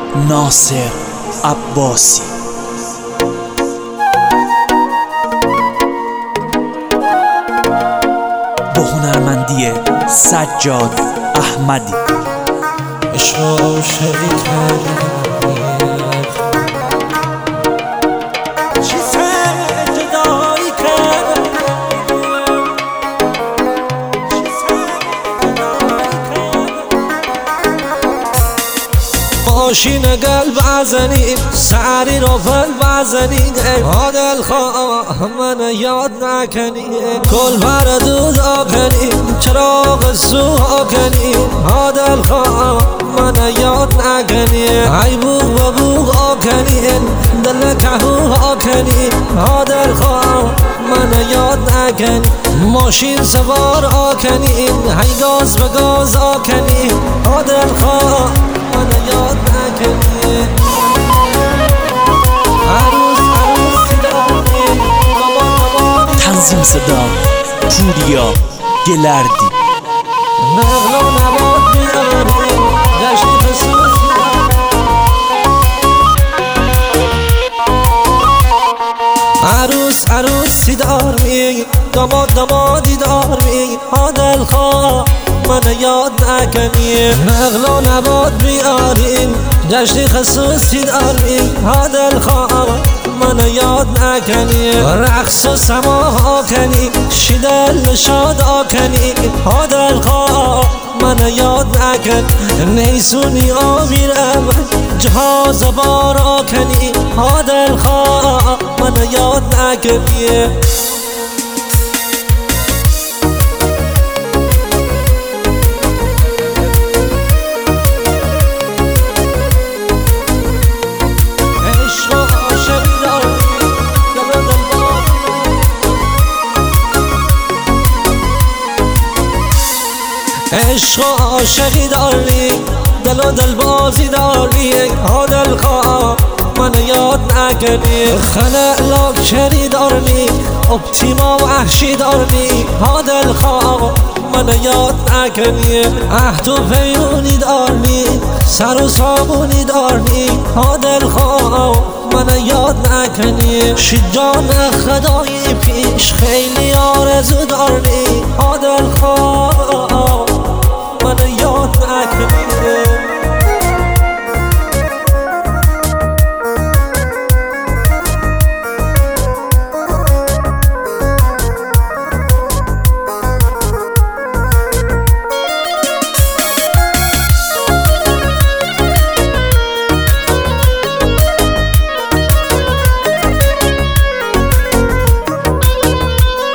ناصر عباسی. با هنرمندی سجاد احمدی. عشق و عاشقی کردی ماشین قلب ازنین سعری را فل بزنین دل خواه من یاد نکنین کل بر دود آکنین چراغ سو آکنین دل خواه من یاد نکنین ای بوغ و بوغ آکنین دل کهو آکنین دل خواه من یاد نکنین ماشین سوار آکنین ای گاز به گاز آکنین دل خواه من یاد نکنی تنظیم صدا پوریا گلردی. نقل و نبات بیاری گشت خصوص عروس عروسی دار می داماد دامادی دار می دل خواه من یاد نکنی نقل و نبات بیارین جشن خصوصی دارین دل خواه من یاد نکنی رقص و سما آکنی شیدل نشاد آکنی دل خواه من یاد نکنی نیسونی آمیرم جهاز بار آکنی دل خواه من یاد نکنی عشق و عاشقی داری دل و دل بازی داری دل خواه من یاد نکنی خلق لاکچری داری اپتیما و وحشی داری دل خواه من یاد نکنی عهد و پیمونی داری سر و سامونی داری دل خواه من یاد نکنی شجان خدای پیش خیلی آرزو داری دل خواه من یاد نکنی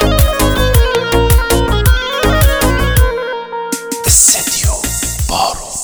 استدیو بارو.